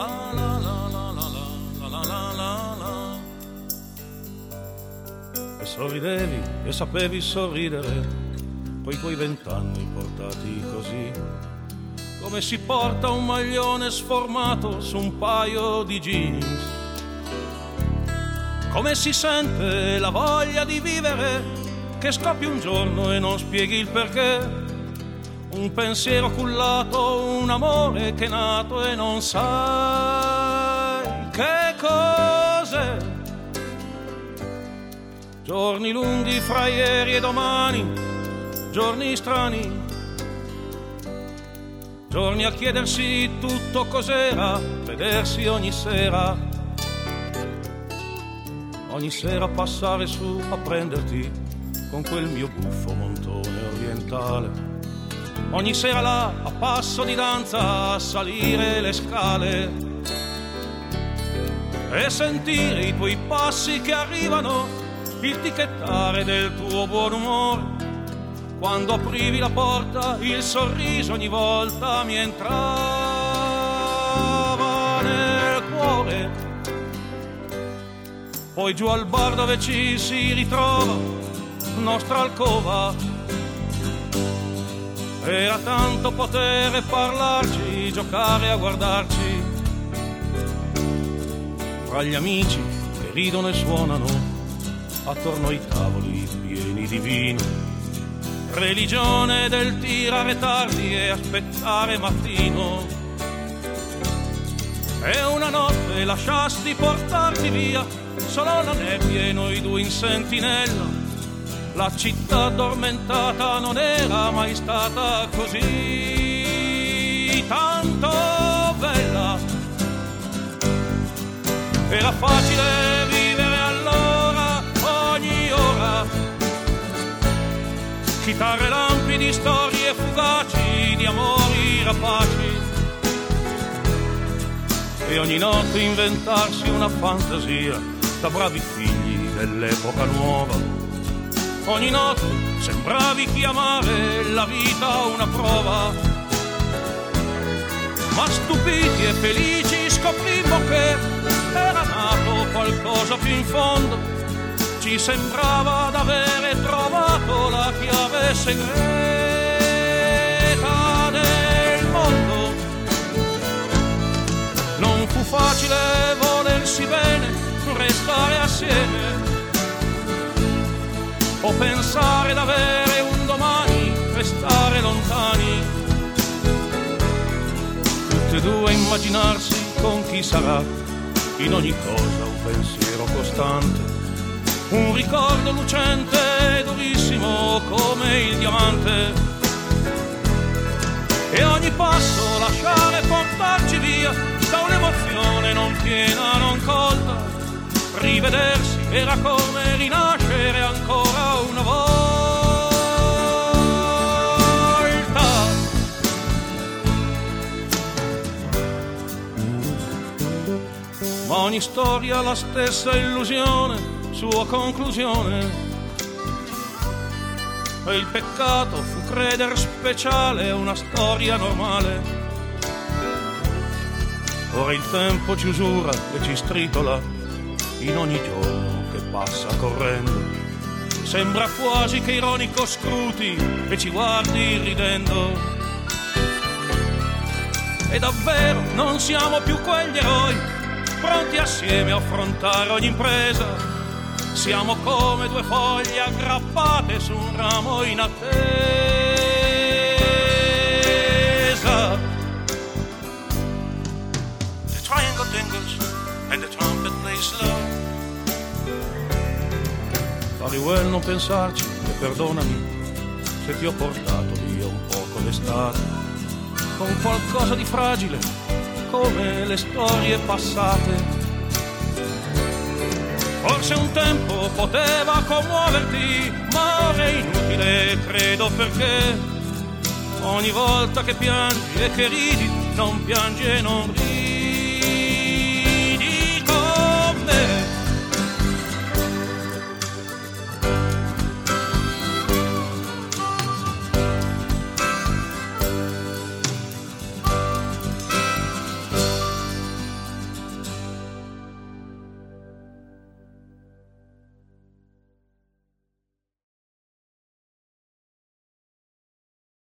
E sorridevi e sapevi sorridere, quei tuoi 20 anni portati così, come si porta un maglione sformato su un paio di jeans. Come si sente la voglia di vivere, che scoppi un giorno e non spieghi il perché. Un pensiero cullato, un amore che è nato e non sai che cos'è. Giorni lunghi fra ieri e domani, giorni strani, giorni a chiedersi tutto cos'era, vedersi ogni sera passare su a prenderti con quel mio buffo montone orientale. Ogni sera là a passo di danza a salire le scale e sentire i tuoi passi che arrivano, il ticchettare del tuo buon umore. Quando aprivi la porta il sorriso ogni volta mi entrava nel cuore. Poi giù al bar dove ci si ritrova, nostra alcova, era tanto potere parlarci, giocare a guardarci, fra gli amici che ridono e suonano attorno ai tavoli pieni di vino. Religione del tirare tardi e aspettare mattino. E una notte lasciasti portarti via, solo la nebbia e noi due in sentinella. La città addormentata non era mai stata così tanto bella. Era facile vivere allora, ogni ora, chitarre, lampi di storie fugaci, di amori rapaci, e ogni notte inventarsi una fantasia da bravi figli dell'epoca nuova. Ogni notte sembravi chiamare la vita una prova, ma stupiti e felici scoprimmo che era nato qualcosa più in fondo. Ci sembrava d'avere trovato la chiave segreta del mondo. Non fu facile volersi bene, restare assieme o pensare d'avere un domani, restare lontani. Tutte e due immaginarsi con chi sarà, in ogni cosa un pensiero costante, un ricordo lucente e durissimo come il diamante. E ogni passo lasciare portarci via da un'emozione non piena, non colta. Rivedersi era come rinascere ancora una volta. Ma ogni storia ha la stessa illusione, sua conclusione. E il peccato fu credere speciale a una storia normale. Ora il tempo ci usura e ci stritola in ogni giorno che passa correndo. Sembra quasi che ironico scruti e ci guardi ridendo. E davvero non siamo più quegli eroi, pronti assieme a affrontare ogni impresa. Siamo come due foglie aggrappate su un ramo in attesa. The triangle dingles and the trumpet plays low. Farewell, non pensarci e perdonami se ti ho portato via un poco d'estate, con qualcosa di fragile come le storie passate. Forse un tempo poteva commuoverti, ma ora è inutile, credo, perché ogni volta che piangi e che ridi, non piangi e non ridi.